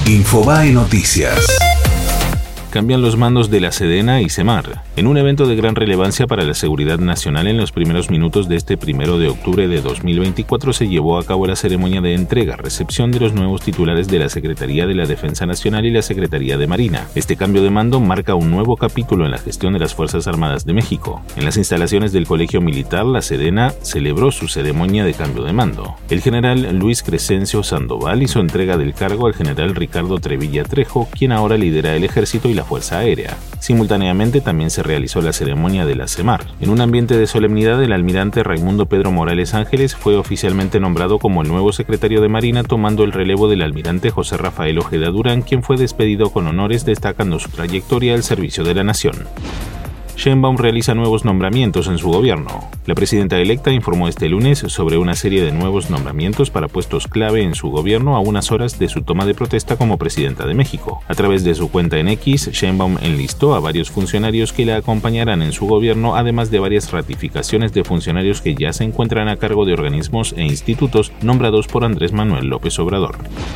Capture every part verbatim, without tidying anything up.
Infobae Noticias. Cambian los mandos de la Sedena y Semar. En un evento de gran relevancia para la seguridad nacional, en los primeros minutos de este primero de octubre de dos mil veinticuatro se llevó a cabo la ceremonia de entrega-recepción de los nuevos titulares de la Secretaría de la Defensa Nacional y la Secretaría de Marina. Este cambio de mando marca un nuevo capítulo en la gestión de las Fuerzas Armadas de México. En las instalaciones del Colegio Militar, la Sedena celebró su ceremonia de cambio de mando. El general Luis Crescencio Sandoval hizo entrega del cargo al general Ricardo Trevilla Trejo, quien ahora lidera el Ejército y la Fuerza Aérea. Simultáneamente también se realizó la ceremonia de la Semar. En un ambiente de solemnidad, el almirante Raimundo Pedro Morales Ángeles fue oficialmente nombrado como el nuevo secretario de Marina, tomando el relevo del almirante José Rafael Ojeda Durán, quien fue despedido con honores destacando su trayectoria al servicio de la nación. Sheinbaum realiza nuevos nombramientos en su gobierno. La presidenta electa informó este lunes sobre una serie de nuevos nombramientos para puestos clave en su gobierno a unas horas de su toma de protesta como presidenta de México. A través de su cuenta en X, Sheinbaum enlistó a varios funcionarios que la acompañarán en su gobierno, además de varias ratificaciones de funcionarios que ya se encuentran a cargo de organismos e institutos nombrados por Andrés Manuel López Obrador.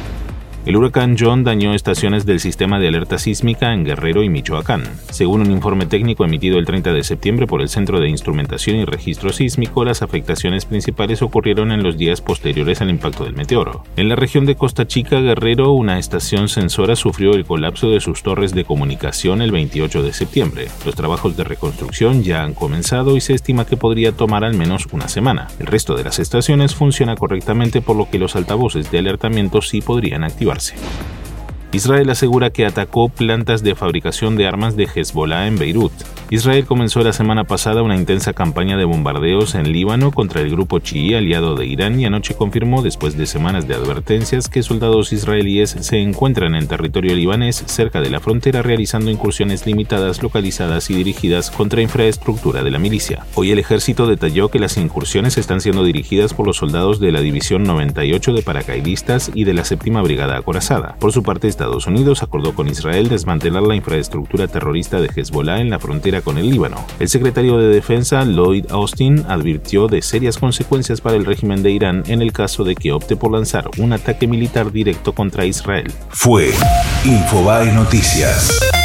El huracán John dañó estaciones del sistema de alerta sísmica en Guerrero y Michoacán. Según un informe técnico emitido el treinta de septiembre por el Centro de Instrumentación y Registro Sísmico, las afectaciones principales ocurrieron en los días posteriores al impacto del meteoro. En la región de Costa Chica, Guerrero, una estación sensora sufrió el colapso de sus torres de comunicación el veintiocho de septiembre. Los trabajos de reconstrucción ya han comenzado y se estima que podría tomar al menos una semana. El resto de las estaciones funciona correctamente, por lo que los altavoces de alertamiento sí podrían activarse. Israel asegura que atacó plantas de fabricación de armas de Hezbollah en Beirut. Israel comenzó la semana pasada una intensa campaña de bombardeos en Líbano contra el grupo chií aliado de Irán y anoche confirmó, después de semanas de advertencias, que soldados israelíes se encuentran en territorio libanés cerca de la frontera realizando incursiones limitadas, localizadas y dirigidas contra infraestructura de la milicia. Hoy el ejército detalló que las incursiones están siendo dirigidas por los soldados de la División noventa y ocho de paracaidistas y de la séptima Brigada Acorazada. Por su parte, Estados Unidos acordó con Israel desmantelar la infraestructura terrorista de Hezbollah en la frontera con el Líbano. El secretario de Defensa, Lloyd Austin, advirtió de serias consecuencias para el régimen de Irán en el caso de que opte por lanzar un ataque militar directo contra Israel. Fue Infobae Noticias.